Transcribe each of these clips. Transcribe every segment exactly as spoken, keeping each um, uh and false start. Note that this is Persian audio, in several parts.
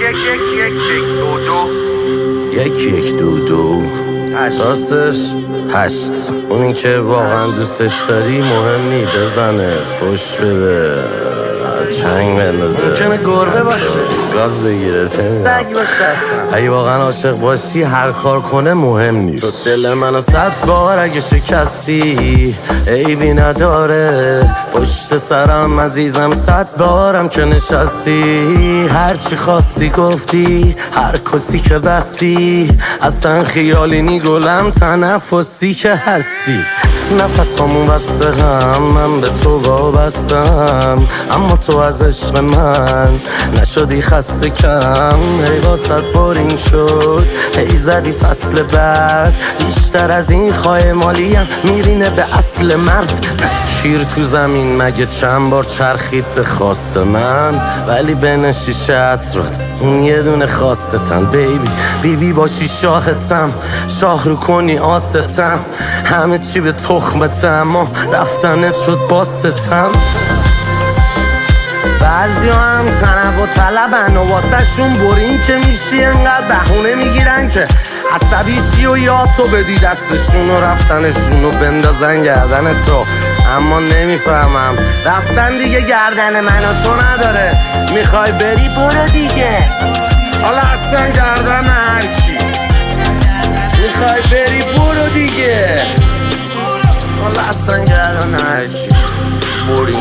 یک یک یک یک دو دو یک یک دو دو راستش هشت. اونی که واقعا دوستش داری مهم نی، بزنه فش بده چنگ بندازه، ممکنه گربه باشه، گاز بگیره، سگ باشه. اصلا اگه واقعا عاشق باشی هر کار کنه مهم نیست. تو دل منو صد بار اگه شکستی عیبی نداره، پشت سرم عزیزم صد بارم که نشستی، هرچی خواستی گفتی، هر کسی که بستی، اصلا خیالی نی گلم تنفسی که هستی. نفسامون بسته هم، من به تو وابستم، اما تو از عشق من نشدی خسته کم. هی واسد بارین شد، هی زدی فصل بعد، بیشتر از این خواهی مالیم میرینه به اصل مرد. شیر تو زمین مگه چند بار چرخید به خواست من، ولی بین شیشه عطرات اون یه دونه خواستتم. بیبی بیبی باشی شاهتم، شاه رو کنی آستم، همه چی به تخمتم، اما رفتنت شد باستم. بعضی هم تنب و طلبن و واسه شون برین که میشی، انقدر بهونه میگیرن که عصبی شی و یاد تو بدی دستشون و رفتنشون و بندازن گردن تو. اما نمیفهمم رفتن دیگه گردن من و تو نداره، میخوای بری برو دیگه، حالا اصلا گردن هرکی. میخوای بری برو دیگه، حالا اصلا گردن هرکی. بریم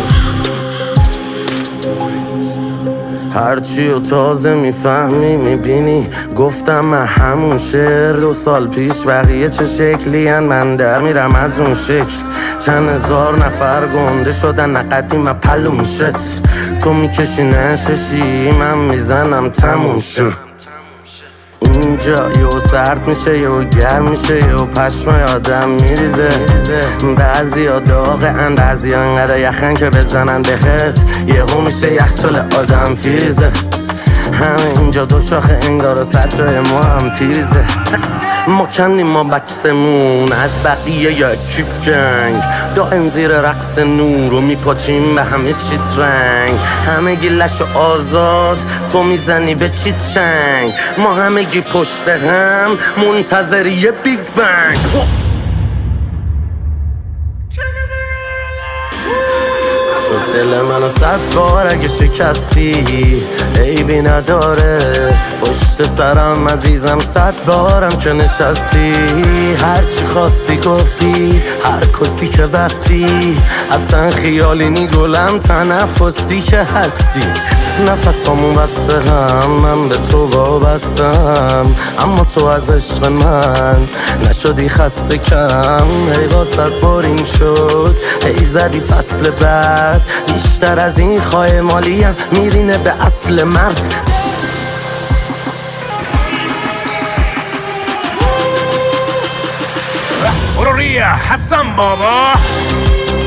هرچی و تازه میفهمی میبینی، گفتم من همون شعر دو سال پیش، بقیه چه شکلی هن من در میرم از اون شکل. چند هزار نفر گنده شدن نقدی من پلوم شد، تو میکشی نششی من میزنم تموم شد. اینجا یو سرد میشه یو گرم میشه یو پشمای آدم میریزه، بعضی ها داغه ان بعضی ها انقدر یخن که بزنن بهت یهو میشه یخچال آدم فریزه. همه اینجا دو شاخه انگار و صد جای ما هم تیریزه. ما کنیم ما بکسمون از بقیه یا کیپ گنگ، دائم زیر رقص نور و میپاچیم به همه چیت رنگ. همه گیلش آزاد تو میزنی به چیت چنگ، ما همه گی پشت هم منتظر یه بیگ بنگ. تو دل منو صد بار اگه شکستی عیبی نداره، پشت سرم عزیزم صد بارم که نشستی، هرچی خواستی گفتی، هر کسی که بستی، اصلا خیالی نی گلم تنفسی که هستی. نفسامون بسته هم، من به تو وابستم، اما تو از عشق من نشدی خسته کم. هی واسد بارین شد، هی زدی فصل بعد، بیشتر از این خواهی مالیم میرینه به اصل مرد. برو ریا حسن بابا.